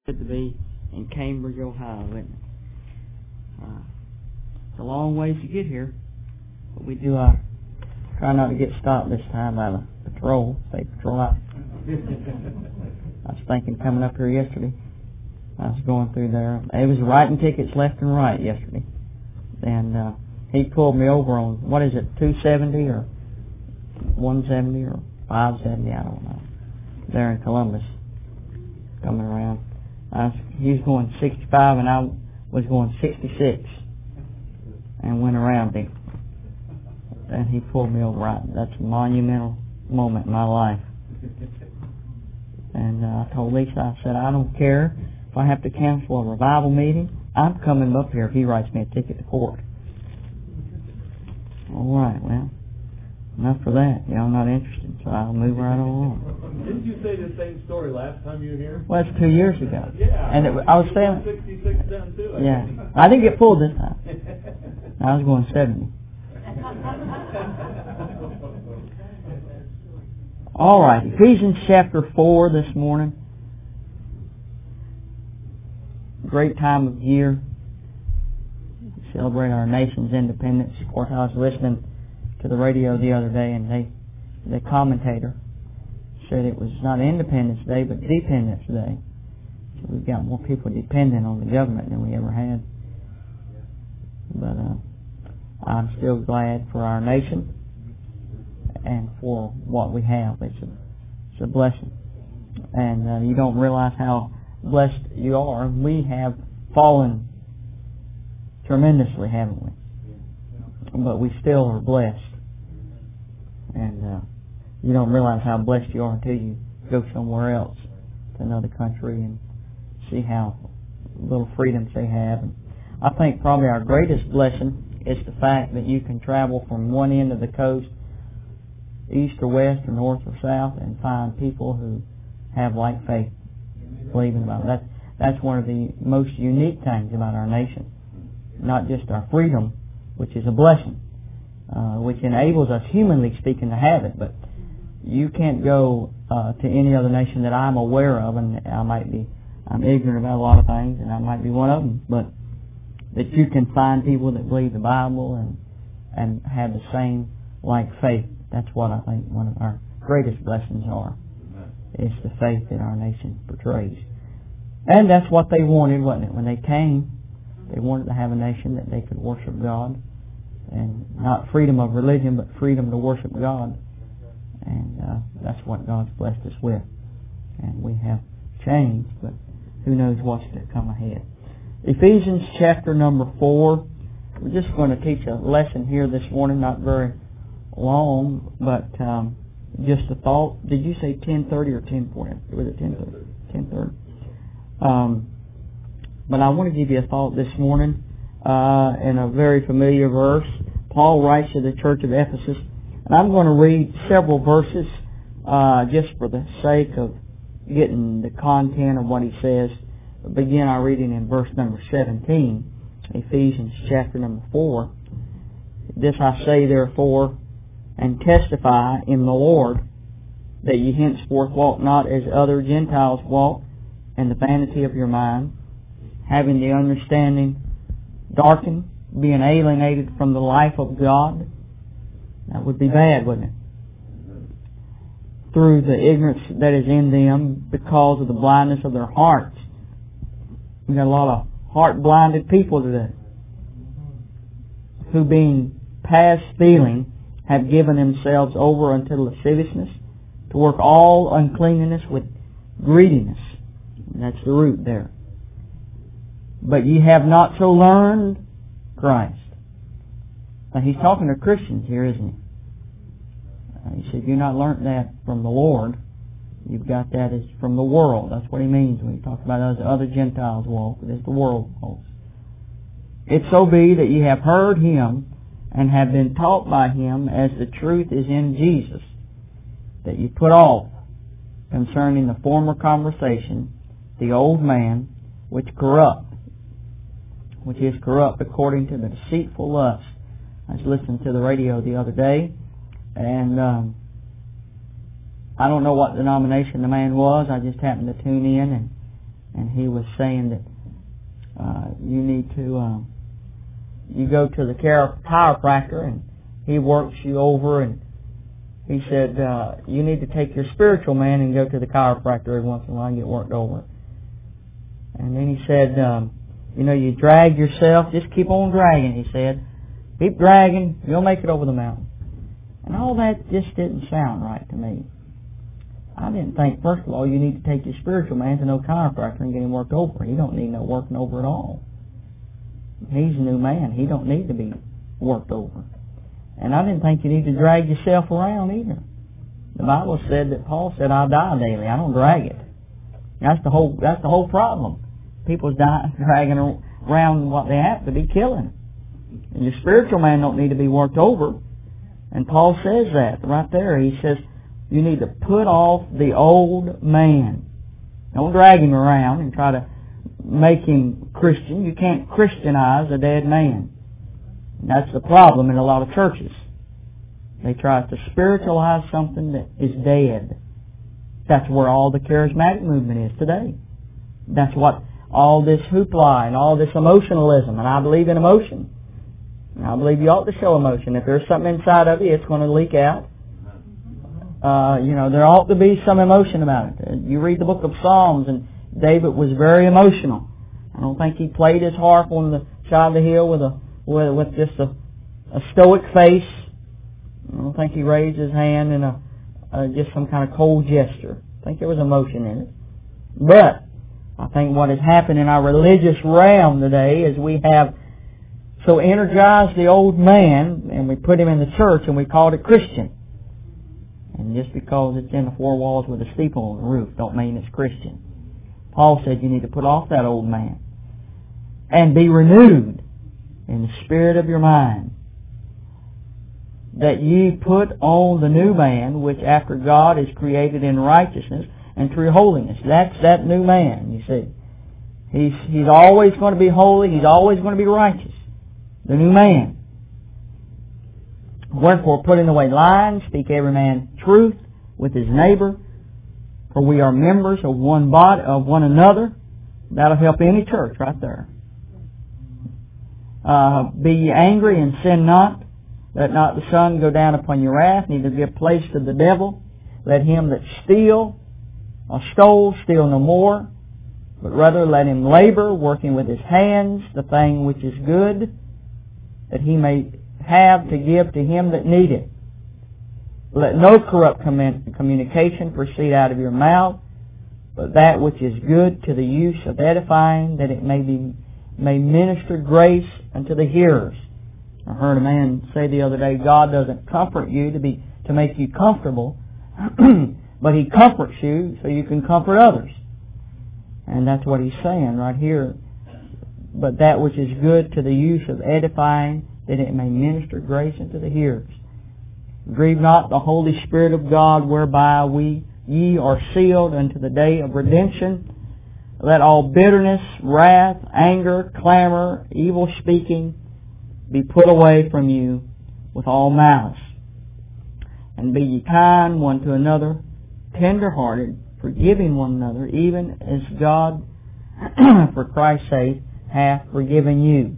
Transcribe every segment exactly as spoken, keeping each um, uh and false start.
To be in Cambridge, Ohio, isn't it? Uh, it's a long ways to get here, but we do uh, try not to get stopped this time by the patrol, state patrol. I, I was thinking coming up here yesterday, I was going through there. It was writing tickets left and right yesterday, and uh, he pulled me over on, what is it, two seventy or one seventy or five seventy, I don't know, there in Columbus, coming around. I was, he was going sixty-five and I was going sixty-six and went around him. And he pulled me over. Right. That's a monumental moment in my life. And uh, I told Lisa, I said, I don't care if I have to cancel a revival meeting. I'm coming up here if he writes me a ticket to court. All right, well, enough for that. Y'all not interested, so I'll move right along. Didn't you say the same story last time you were here? Well, it's two years ago. Yeah. And it, I was saying... sixty-six then too. I yeah. think. I didn't get pulled this time. I was going seventy. All right. Ephesians chapter four this morning. Great time of year. We celebrate our nation's independence. Of course, I was listening to the radio the other day, and they, the commentator said it was not Independence Day, but Dependence Day. So we've got more people dependent on the government than we ever had. But uh, I'm still glad for our nation and for what we have. It's a, it's a blessing. And uh, you don't realize how blessed you are. We have fallen tremendously, haven't we? But we still are blessed. And uh, you don't realize how blessed you are until you go somewhere else, to another country, and see how little freedoms they have. And I think probably our greatest blessing is the fact that you can travel from one end of the coast, east or west or north or south, and find people who have like faith, believing about it. That, that's one of the most unique things about our nation. Not just our freedom, which is a blessing, uh, which enables us, humanly speaking, to have it, but you can't go uh, to any other nation that I'm aware of, and I might be, I'm ignorant about a lot of things, and I might be one of them, but that you can find people that believe the Bible and and have the same like faith. That's what I think one of our greatest blessings are, is the faith that our nation portrays. And that's what they wanted, wasn't it? When they came, they wanted to have a nation that they could worship God, and not freedom of religion, but freedom to worship God. And uh, that's what God's blessed us with. And we have changed, but who knows what's to come ahead. Ephesians chapter number four. We're just going to teach a lesson here this morning, not very long, but um, just a thought. Did you say ten thirty or ten forty? Was it ten thirty? ten thirty. Um, but I want to give you a thought this morning uh, in a very familiar verse. Paul writes to the church of Ephesus, and I'm going to read several verses uh, just for the sake of getting the content of what he says. Begin our reading in verse number seventeen, Ephesians chapter number four. This I say therefore, and testify in the Lord, that ye henceforth walk not as other Gentiles walk, in the vanity of your mind, having the understanding darkened, being alienated from the life of God. That would be bad, wouldn't it? Through the ignorance that is in them because of the blindness of their hearts. We've got a lot of heart-blinded people today, who being past feeling have given themselves over unto lasciviousness, to work all uncleanness with greediness. And that's the root there. But ye have not so learned Christ. Now he's talking to Christians here, isn't he? Uh, he said, you've not learned that from the Lord. You've got that as from the world. That's what he means when he talks about us other Gentiles walk, as the world walks. It so be that ye have heard him and have been taught by him, as the truth is in Jesus, that ye put off concerning the former conversation the old man, which corrupt, which is corrupt according to the deceitful lust. I was listening to the radio the other day, and um, I don't know what denomination the man was. I just happened to tune in, and and he was saying that uh, you need to, uh, you go to the chiropractor and he works you over, and he said, uh, you need to take your spiritual man and go to the chiropractor every once in a while and get worked over. And then he said, um, you know, you drag yourself, just keep on dragging, he said. Keep dragging, you'll make it over the mountain. And all that just didn't sound right to me. I didn't think, first of all, you need to take your spiritual man to no chiropractor and get him worked over. He don't need no working over at all. He's a new man. He don't need to be worked over. And I didn't think you need to drag yourself around either. The Bible said that Paul said, I die daily. I don't drag it. That's the whole, that's the whole problem. People's die, dragging around what they have to be killing. And your spiritual man don't need to be worked over. And Paul says that right there. He says, you need to put off the old man. Don't drag him around and try to make him Christian. You can't Christianize a dead man. That's the problem in a lot of churches. They try to spiritualize something that is dead. That's where all the charismatic movement is today. That's what all this hoopla and all this emotionalism, and I believe in emotion. And I believe you ought to show emotion. If there's something inside of you, it's going to leak out. Uh, you know, there ought to be some emotion about it. You read the book of Psalms, and David was very emotional. I don't think he played his harp on the side of the hill with a with, with just a, a stoic face. I don't think he raised his hand in a uh, just some kind of cold gesture. I think there was emotion in it. But I think what has happened in our religious realm today is we have so energized the old man, and we put him in the church, and we called it Christian. And just because it's in the four walls with a steeple on the roof don't mean it's Christian. Paul said you need to put off that old man and be renewed in the spirit of your mind, that ye put on the new man, which after God is created in righteousness and true holiness. That's that new man, you see. He's, he's always going to be holy. He's always going to be righteous. The new man. Wherefore, putting away lying, speak every man truth with his neighbor, for we are members of one body, of one another. That'll help any church right there. Uh, be ye angry and sin not. Let not the sun go down upon your wrath, neither give place to the devil. Let him that steal or stole steal no more, but rather let him labor, working with his hands the thing which is good, that he may have to give to him that needeth. Let no corrupt communication proceed out of your mouth, but that which is good to the use of edifying, that it may be may minister grace unto the hearers. I heard a man say the other day, God doesn't comfort you to be to make you comfortable, but He comforts you so you can comfort others. And that's what he's saying right here. But that which is good to the use of edifying, that it may minister grace unto the hearers. Grieve not the Holy Spirit of God, whereby we ye are sealed unto the day of redemption. Let all bitterness, wrath, anger, clamor, evil speaking be put away from you with all malice. And be ye kind one to another, tender-hearted, forgiving one another, even as God, for Christ's sake, hath forgiven you.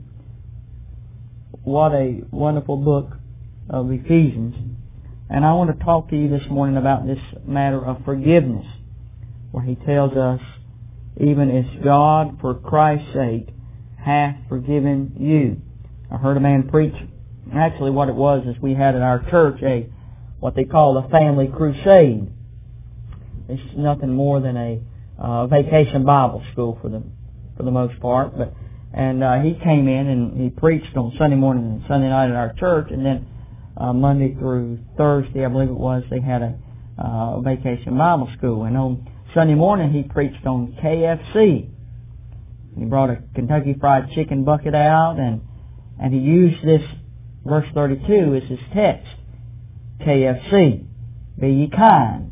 What a wonderful book of Ephesians. And I want to talk to you this morning about this matter of forgiveness, where he tells us, even as God, for Christ's sake, hath forgiven you. I heard a man preach, actually what it was is we had at our church a, what they call a family crusade. It's nothing more than a uh, vacation Bible school for the, for the most part, but And uh, he came in and he preached on Sunday morning and Sunday night at our church, and then uh, Monday through Thursday, I believe it was, they had a uh, vacation Bible school. And on Sunday morning, he preached on K F C. He brought a Kentucky Fried Chicken bucket out, and and he used this verse thirty-two as his text. K F C, be ye kind,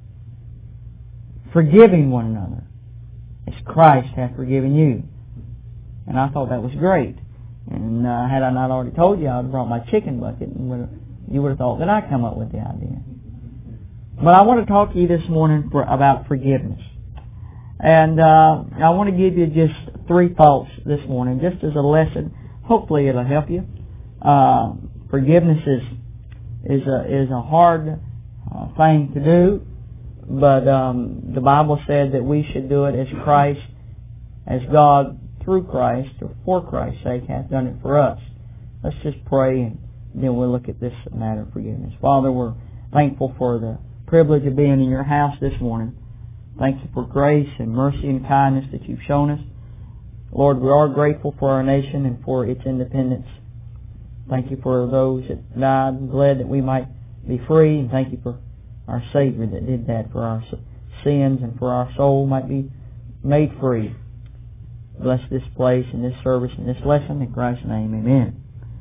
forgiving one another, as Christ hath forgiven you. And I thought that was great. And uh, had I not already told you, I would have brought my chicken bucket, and would have, you would have thought that I come up with the idea. But I want to talk to you this morning for, about forgiveness. And uh, I want to give you just three thoughts this morning, just as a lesson. Hopefully it'll help you. Uh, forgiveness is is a, is a hard uh, thing to do, but um, the Bible said that we should do it as Christ, as God through Christ or for Christ's sake hath done it for us. Let's just pray and then we'll look at this matter of forgiveness. Father, we're thankful for the privilege of being in your house this morning. Thank you for grace and mercy and kindness that you've shown us. Lord, we are grateful for our nation and for its independence. Thank you for those that died and bled that we might be free. And thank you for our Savior that did that for our sins and for our soul might be made free. Bless this place and this service and this lesson. In Christ's name, amen.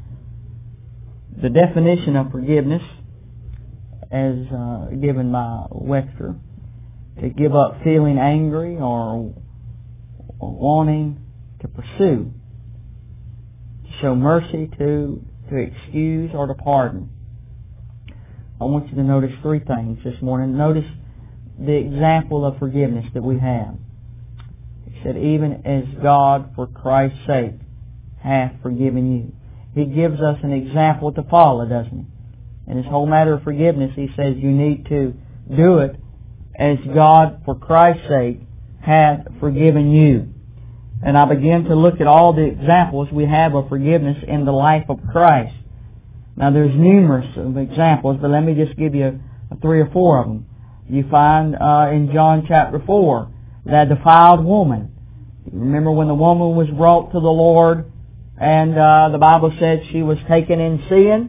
The definition of forgiveness, as uh, given by Webster, to give up feeling angry or, or wanting to pursue, to show mercy to, to excuse or to pardon. I want you to notice three things this morning. Notice the example of forgiveness that we have. He said, even as God for Christ's sake hath forgiven you. He gives us an example to follow, doesn't he? In this whole matter of forgiveness, he says you need to do it as God for Christ's sake hath forgiven you. And I begin to look at all the examples we have of forgiveness in the life of Christ. Now there's numerous of examples, but let me just give you three or four of them. You find uh, in John chapter four, that defiled woman. You remember when the woman was brought to the Lord, and uh, the Bible said she was taken in sin,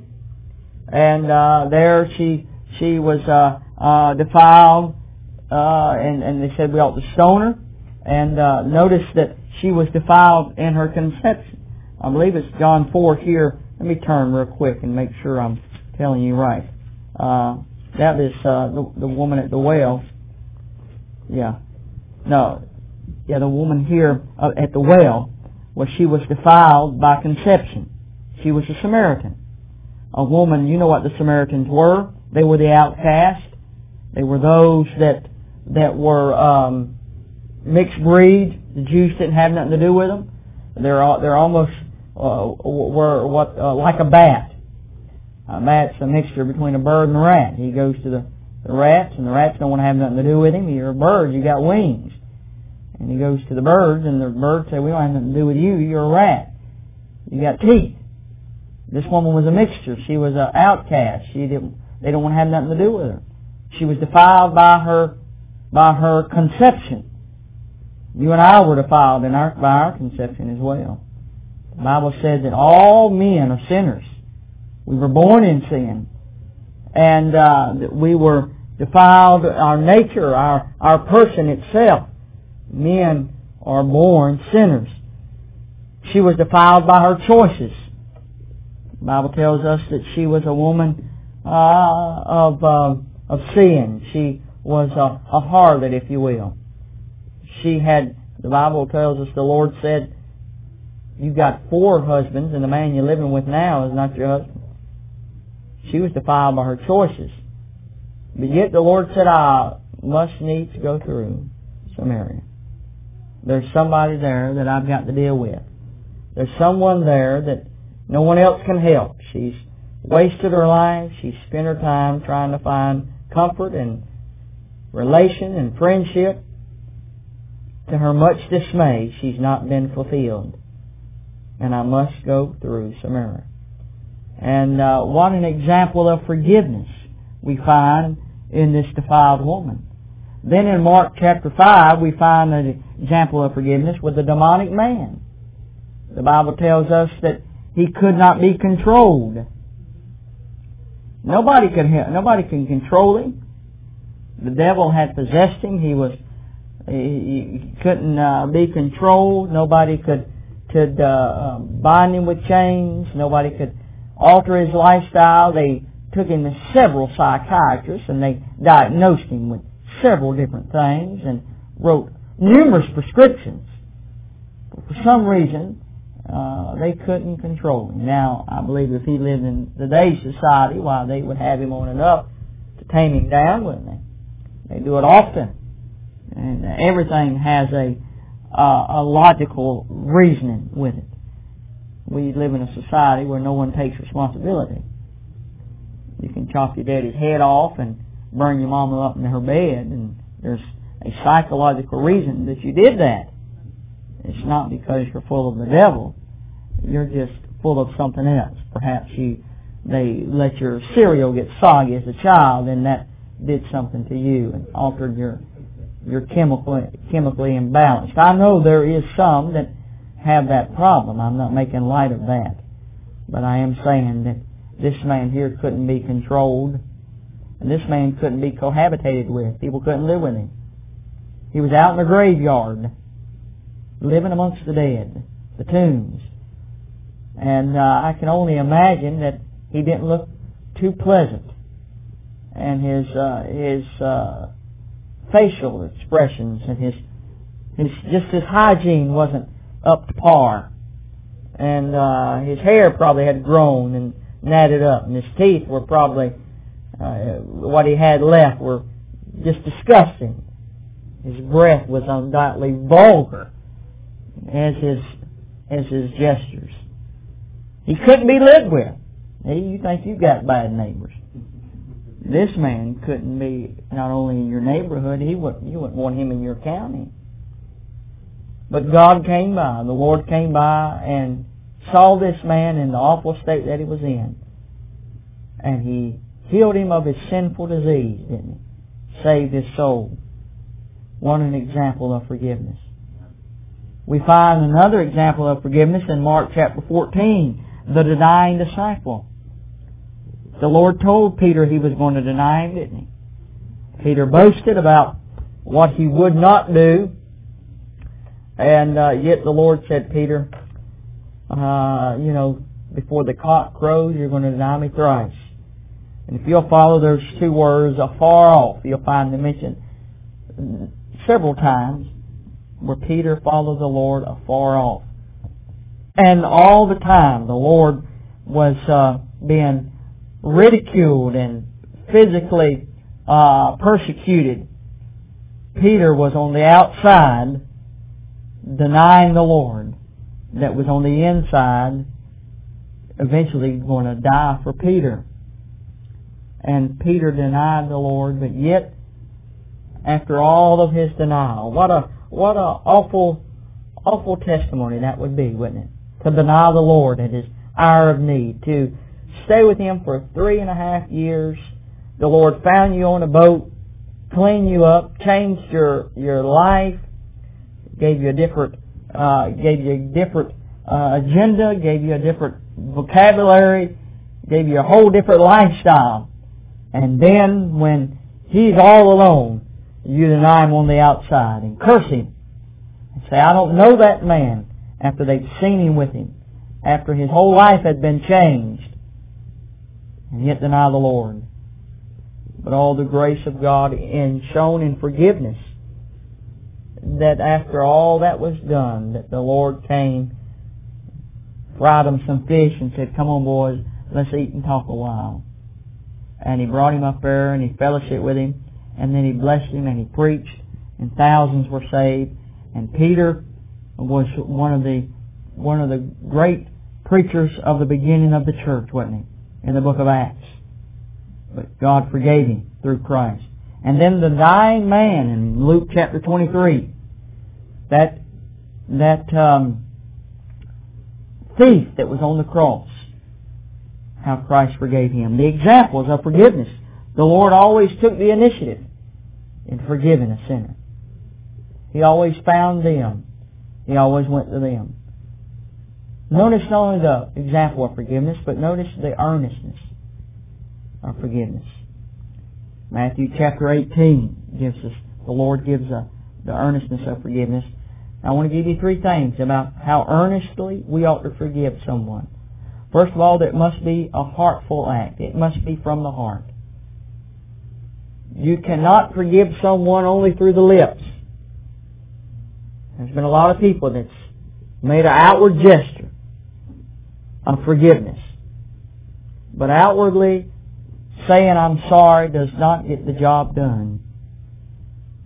and uh, there she she was uh, uh, defiled, uh, and, and they said we ought to stone her. And uh, notice that she was defiled in her conception. I believe it's John four here. Let me turn real quick and make sure I'm telling you right. Uh, that is uh, the, the woman at the well. Yeah. No. Yeah, the woman here uh, at the well, where she was defiled by conception. She was a Samaritan. A woman, you know what the Samaritans were. They were the outcast. They were those that that were um, mixed breed. The Jews didn't have nothing to do with them. They're they're almost uh, were what uh, like a bat. A bat's a mixture between a bird and a rat. He goes to the, the rats, and the rats don't want to have nothing to do with him. You're a bird. You got wings. And he goes to the birds, and the birds say, we don't have nothing to do with you. You're a rat. You got teeth. This woman was a mixture. She was an outcast. She didn't. They don't want to have nothing to do with her. She was defiled by her by her conception. You and I were defiled in our, by our conception as well. The Bible said that all men are sinners. We were born in sin, and uh, that we were defiled. Our nature, our our person itself. Men are born sinners. She was defiled by her choices. The Bible tells us that she was a woman uh, of uh, of sin. She was a, a harlot, if you will. She had, the Bible tells us, the Lord said, you've got four husbands, and the man you're living with now is not your husband. She was defiled by her choices. But yet the Lord said, I must needs go through Samaria. There's somebody there that I've got to deal with. There's someone there that no one else can help. She's wasted her life. She's spent her time trying to find comfort and relation and friendship. To her much dismay, she's not been fulfilled. And I must go through Samaria. And uh, what an example of forgiveness we find in this defiled woman. Then in Mark chapter five, we find an example of forgiveness with the demonic man. The Bible tells us that he could not be controlled. Nobody could nobody can control him. The devil had possessed him. He was he couldn't uh, be controlled. Nobody could could uh, bind him with chains. Nobody could alter his lifestyle. They took him to several psychiatrists, and they diagnosed him with several different things and wrote numerous prescriptions. But for some reason, uh, they couldn't control him. Now, I believe if he lived in today's society, why, they would have him on enough to tame him down, wouldn't they? They do it often. And everything has a, uh, a logical reasoning with it. We live in a society where no one takes responsibility. You can chop your daddy's head off and burn your mama up in her bed, and there's a psychological reason that you did that. It's not because you're full of the devil. You're just full of something else. Perhaps you they let your cereal get soggy as a child, and that did something to you and altered your your chemically chemically imbalanced. I know there is some that have that problem. I'm not making light of that, but I am saying that this man here couldn't be controlled, and this man couldn't be cohabitated with. People couldn't live with him. He was out in the graveyard, living amongst the dead, the tombs. And uh, I can only imagine that he didn't look too pleasant. And his uh, his uh, facial expressions and his, his just his hygiene wasn't up to par. And uh, his hair probably had grown and natted up, and his teeth were probably, uh, what he had left were just disgusting. His breath was undoubtedly vulgar as his as his gestures. He couldn't be lived with. Hey, you think you've got bad neighbors. This man couldn't be not only in your neighborhood, he wouldn't, you wouldn't want him in your county. But God came by, the Lord came by and saw this man in the awful state that he was in. And He healed him of his sinful disease, didn't He? Saved his soul. What an example of forgiveness. We find another example of forgiveness in Mark chapter fourteen, the denying disciple. The Lord told Peter He was going to deny Him, didn't He? Peter boasted about what he would not do, and uh, yet the Lord said, Peter, uh, you know, before the cock crows, you're going to deny me thrice. And if you'll follow those two words, afar off, you'll find them mentioned several times where Peter followed the Lord afar off. And all the time the Lord was uh, being ridiculed and physically uh, persecuted. Peter was on the outside denying the Lord that was on the inside eventually going to die for Peter. And Peter denied the Lord, but yet after all of his denial, what a what a awful awful testimony that would be, wouldn't it? To deny the Lord at His hour of need, to stay with Him for three and a half years. The Lord found you on a boat, cleaned you up, changed your your life, gave you a different uh, gave you a different uh, agenda, gave you a different vocabulary, gave you a whole different lifestyle. And then when He's all alone, you deny Him on the outside and curse Him and say, I don't know that man, after they've seen Him with Him, after his whole life had been changed, and yet deny the Lord. But all the grace of God in shown in forgiveness, that after all that was done, that the Lord came, fried them some fish and said, come on boys, let's eat and talk a while. And He brought him up there and He fellowshiped with him, and then He blessed him and He preached, and thousands were saved. And Peter was one of the one of the great preachers of the beginning of the church, wasn't he? In the book of Acts. But God forgave him through Christ. And then the dying man in Luke chapter twenty-three, that that um, thief that was on the cross, how Christ forgave him. The examples of forgiveness. The Lord always took the initiative in forgiving a sinner. He always found them. He always went to them. Notice not only the example of forgiveness, but notice the earnestness of forgiveness. Matthew chapter eighteen gives us, the Lord gives a, the earnestness of forgiveness. I want to give you three things about how earnestly we ought to forgive someone. First of all, that must be a heartful act. It must be from the heart. You cannot forgive someone only through the lips. There's been a lot of people that's made an outward gesture of forgiveness. But outwardly saying I'm sorry does not get the job done.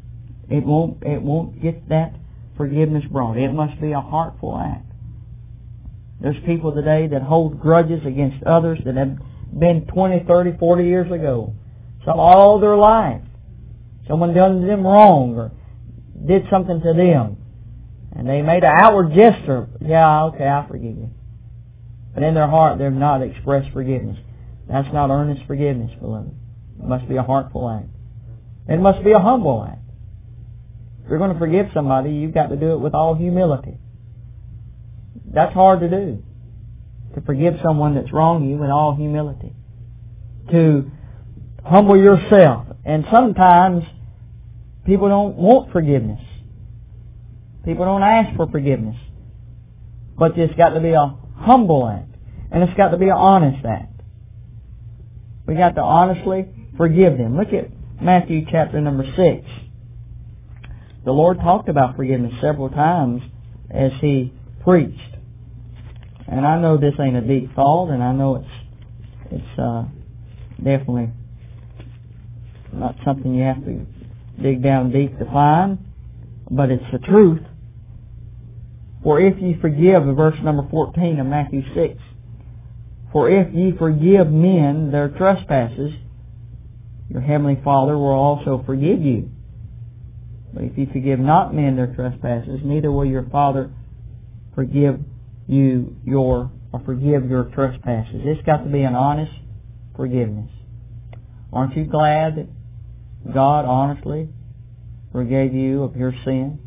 it won't, it won't get that forgiveness brought. It must be a heartful act. There's people today that hold grudges against others that have been twenty, thirty, forty years ago. Some all their life. Someone done them wrong or did something to them. And they made an outward gesture. Yeah, okay, I forgive you. But in their heart, they've not expressed forgiveness. That's not earnest forgiveness, beloved. It must be a heartful act. It must be a humble act. If you're going to forgive somebody, you've got to do it with all humility. That's hard to do. To forgive someone that's wronged you with all humility. To humble yourself. And sometimes people don't want forgiveness. People don't ask for forgiveness. But it's got to be a humble act. And it's got to be an honest act. We got to honestly forgive them. Look at Matthew chapter number six. The Lord talked about forgiveness several times as He preached. And I know this ain't a deep thought, and I know it's it's uh, definitely not something you have to dig down deep to find, but it's the truth. For if ye forgive, verse number fourteen of Matthew six, for if ye forgive men their trespasses, your heavenly Father will also forgive you. But if ye forgive not men their trespasses, neither will your Father forgive you your or forgive your trespasses. It's got to be an honest forgiveness. Aren't you glad that God honestly forgave you of your sin?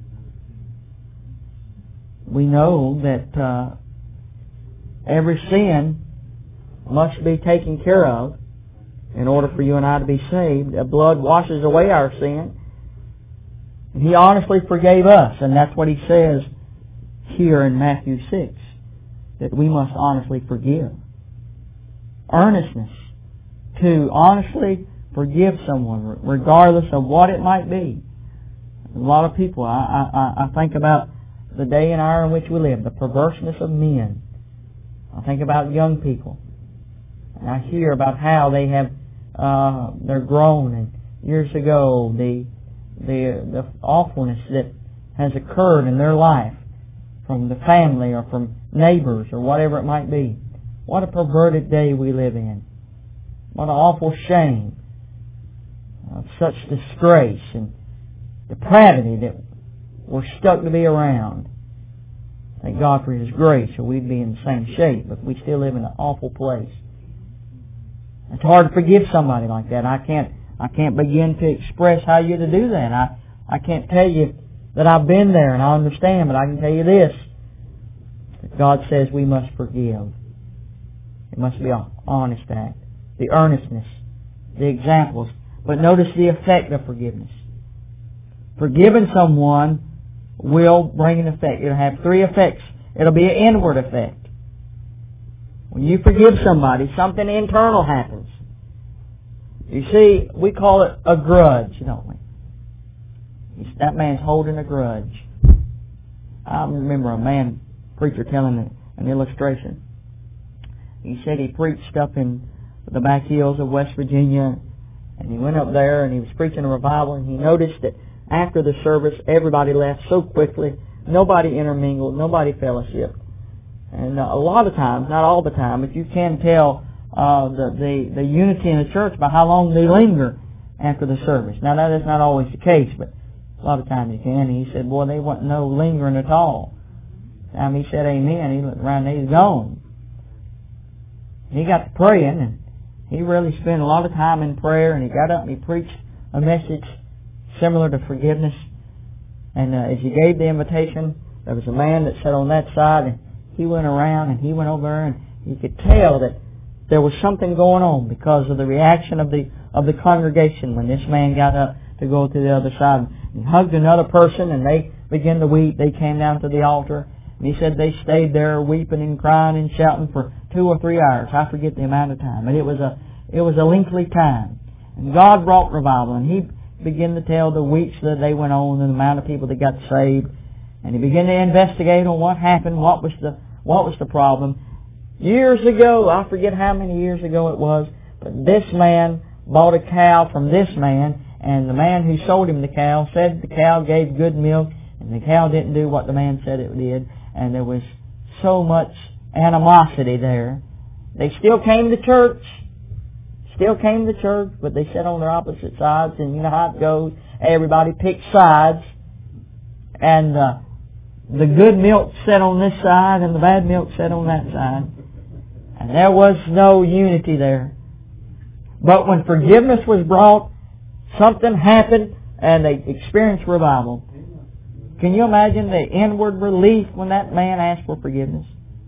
We know that uh, every sin must be taken care of in order for you and I to be saved. The blood washes away our sin. And He honestly forgave us, and that's what He says here in Matthew six, that we must honestly forgive. Earnestness to honestly forgive someone, regardless of what it might be. A lot of people, I, I, I think about the day and hour in which we live, the perverseness of men. I think about young people, and I hear about how they have, uh, they're grown, and years ago, the, the, the awfulness that has occurred in their life from the family or from neighbors or whatever it might be. What a perverted day we live in. What an awful shame of such disgrace and depravity that we're stuck to be around. Thank God for His grace, or we'd be in the same shape, but we still live in an awful place. It's hard to forgive somebody like that. I can't I can't begin to express how you're to do that. I, I can't tell you that I've been there and I understand, but I can tell you this. That God says we must forgive. It must be an honest act. The earnestness. The examples. But notice the effect of forgiveness. Forgiving someone will bring an effect. It'll have three effects. It'll be an inward effect. When you forgive somebody, something internal happens. You see, we call it a grudge, don't we? That man's holding a grudge. I remember a man, preacher, telling an illustration. He said he preached up in the back hills of West Virginia, and he went up there and he was preaching a revival, and he noticed that after the service, everybody left so quickly. Nobody intermingled. Nobody fellowshiped. And uh, a lot of times, not all the time, but you can tell uh, the, the the unity in the church by how long they linger after the service. Now, that is not always the case, but a lot of times you can. And he said, boy, they wasn't no lingering at all. Time he said amen, he looked around and he's gone. He got to praying, and he really spent a lot of time in prayer, and he got up and he preached a message similar to forgiveness. And uh, as he gave the invitation, there was a man that sat on that side, and he went around and he went over there, and you could tell that there was something going on because of the reaction of the of the congregation when this man got up to go to the other side. He hugged another person, and they began to weep. They came down to the altar, and he said they stayed there weeping and crying and shouting for two or three hours. I forget the amount of time, but it was a it was a lengthy time. And God brought revival, and He began to tell the weeks that they went on and the amount of people that got saved. And he began to investigate on what happened, what was the what was the problem. Years ago, I forget how many years ago it was, but this man bought a cow from this man, And the man who sold him the cow said the cow gave good milk, and the cow didn't do what the man said it did. And there was so much animosity there. They still came to church. Still came to church, but they sat on their opposite sides, and you know how it goes. Everybody picked sides. And uh, the good milk sat on this side, and the bad milk sat on that side. And there was no unity there. But when forgiveness was brought, something happened, and they experienced revival. Can you imagine the inward relief when that man asked for forgiveness?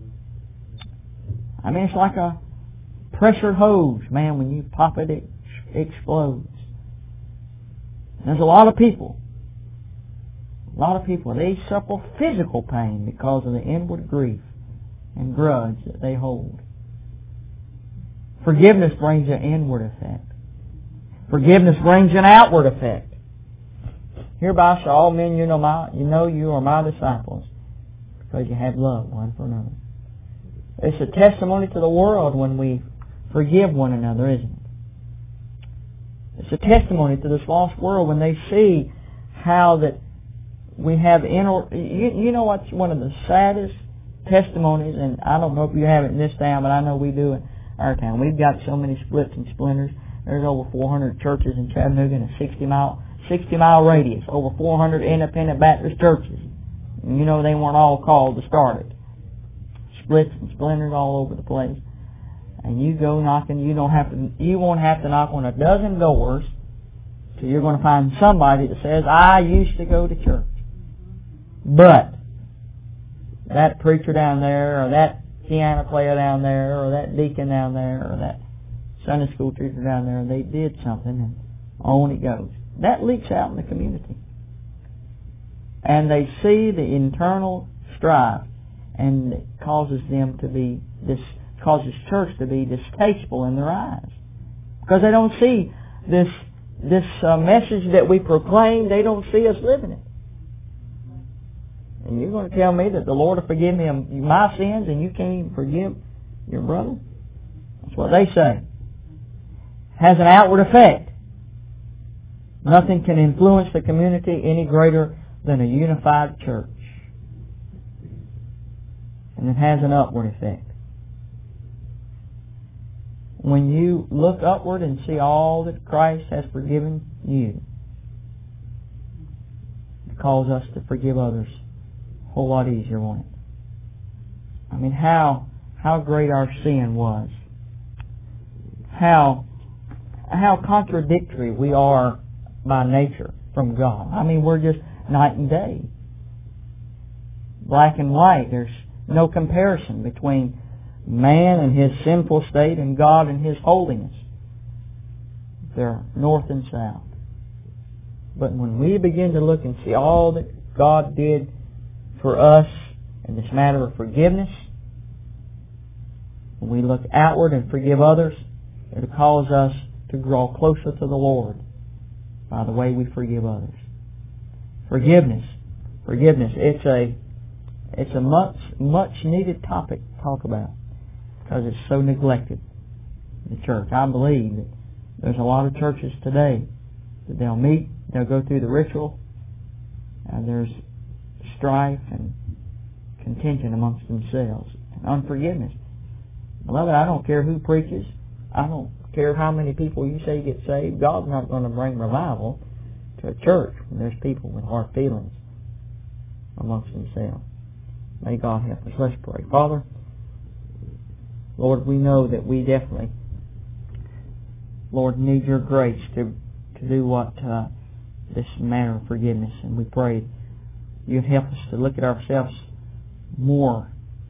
I mean, it's like a pressure hose, man. When you pop it, it explodes. There's a lot of people, a lot of people, they suffer physical pain because of the inward grief and grudge that they hold. Forgiveness brings an inward effect. Forgiveness brings an outward effect. Hereby shall all men you know, my, you know you are my disciples, because you have love one for another. It's a testimony to the world when we forgive one another, isn't it? It's a testimony to this lost world when they see how that we have inner... You, you know what's one of the saddest testimonies, and I don't know if you have it in this town, but I know we do in our town. We've got so many splits and splinters. There's over four hundred churches in Chattanooga in a sixty mile radius. Over four hundred independent Baptist churches. And you know they weren't all called to start it. Splits and splinters all over the place. And you go knocking, you don't have to, you won't have to knock on a dozen doors till you're going to find somebody that says, I used to go to church. But that preacher down there, or that piano player down there, or that deacon down there, or that Sunday school teacher down there, they did something, and on it goes. That leaks out in the community. And they see the internal strife, and it causes them to be, this causes church to be distasteful in their eyes. Because they don't see this this uh, message that we proclaim, they don't see us living it. And you're going to tell me that the Lord will forgive me of my sins and you can't even forgive your brother? That's what they say. Has an outward effect. Nothing can influence the community any greater than a unified church. And it has an upward effect. When you look upward and see all that Christ has forgiven you, it calls us to forgive others a whole lot easier, won't it? I mean, how how great our sin was. How how contradictory we are by nature from God. I mean, we're just night and day. Black and white. There's no comparison between man and his sinful state and God and His holiness. They're north and south. But when we begin to look and see all that God did for us in this matter of forgiveness, when we look outward and forgive others, it'll cause us to draw closer to the Lord by the way we forgive others. Forgiveness. Forgiveness. It's a it's a much much needed topic to talk about because it's so neglected in the church. I believe that there's a lot of churches today that they'll meet, they'll go through the ritual, and there's strife and contention amongst themselves and unforgiveness. Beloved, I don't care who preaches. I don't care how many people you say get saved. God's not going to bring revival to a church when there's people with hard feelings amongst themselves. May God help us. Let's pray. Father, Lord, we know that we definitely, Lord, need Your grace to to do what uh, this matter of forgiveness. And we pray You'd help us to look at ourselves more,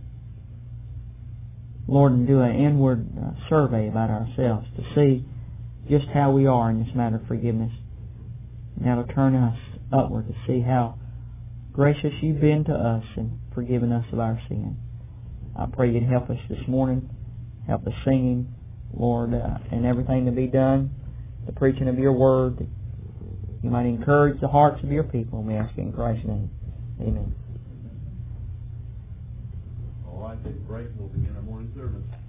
Lord, and do an inward uh, survey about ourselves to see just how we are in this matter of forgiveness. And that'll turn us upward to see how gracious You've been to us and forgiven us of our sin. I pray You'd help us this morning, help us singing, Lord, uh, and everything to be done, the preaching of Your Word, that You might encourage the hearts of Your people. And we ask in Christ's name. Amen. All right, take a break and we'll begin our morning service.